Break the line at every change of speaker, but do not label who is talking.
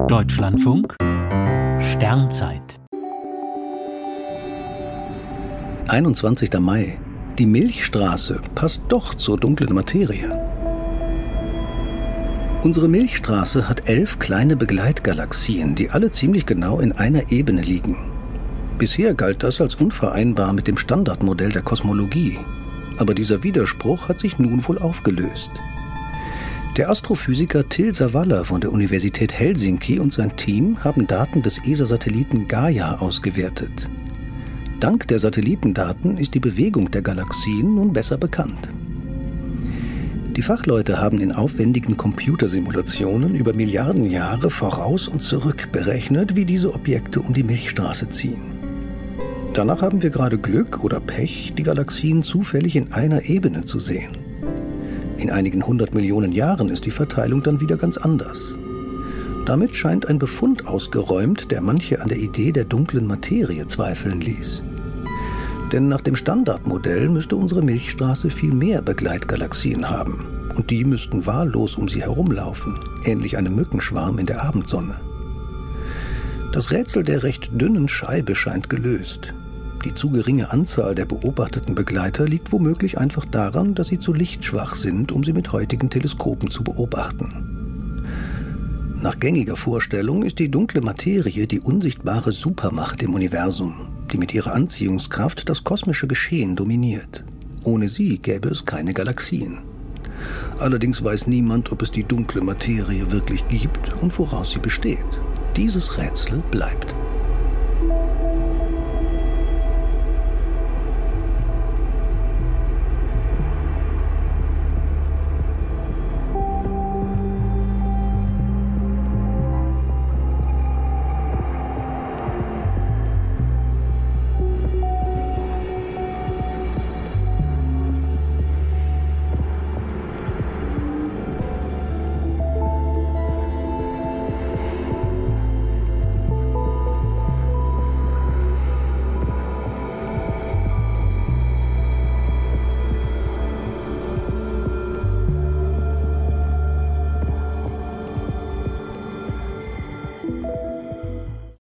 Deutschlandfunk Sternzeit
21. Mai. Die Milchstraße passt doch zur dunklen Materie. Unsere Milchstraße hat 11 kleine Begleitgalaxien, die alle ziemlich genau in einer Ebene liegen. Bisher galt das als unvereinbar mit dem Standardmodell der Kosmologie. Aber dieser Widerspruch hat sich nun wohl aufgelöst. Der Astrophysiker Till Sawalla von der Universität Helsinki und sein Team haben Daten des ESA-Satelliten Gaia ausgewertet. Dank der Satellitendaten ist die Bewegung der Galaxien nun besser bekannt. Die Fachleute haben in aufwendigen Computersimulationen über Milliarden Jahre voraus und zurück berechnet, wie diese Objekte um die Milchstraße ziehen. Danach haben wir gerade Glück oder Pech, die Galaxien zufällig in einer Ebene zu sehen. In einigen 100 Millionen Jahren ist die Verteilung dann wieder ganz anders. Damit scheint ein Befund ausgeräumt, der manche an der Idee der dunklen Materie zweifeln ließ. Denn nach dem Standardmodell müsste unsere Milchstraße viel mehr Begleitgalaxien haben. Und die müssten wahllos um sie herumlaufen, ähnlich einem Mückenschwarm in der Abendsonne. Das Rätsel der recht dünnen Scheibe scheint gelöst. Die zu geringe Anzahl der beobachteten Begleiter liegt womöglich einfach daran, dass sie zu lichtschwach sind, um sie mit heutigen Teleskopen zu beobachten. Nach gängiger Vorstellung ist die dunkle Materie die unsichtbare Supermacht im Universum, die mit ihrer Anziehungskraft das kosmische Geschehen dominiert. Ohne sie gäbe es keine Galaxien. Allerdings weiß niemand, ob es die dunkle Materie wirklich gibt und woraus sie besteht. Dieses Rätsel bleibt.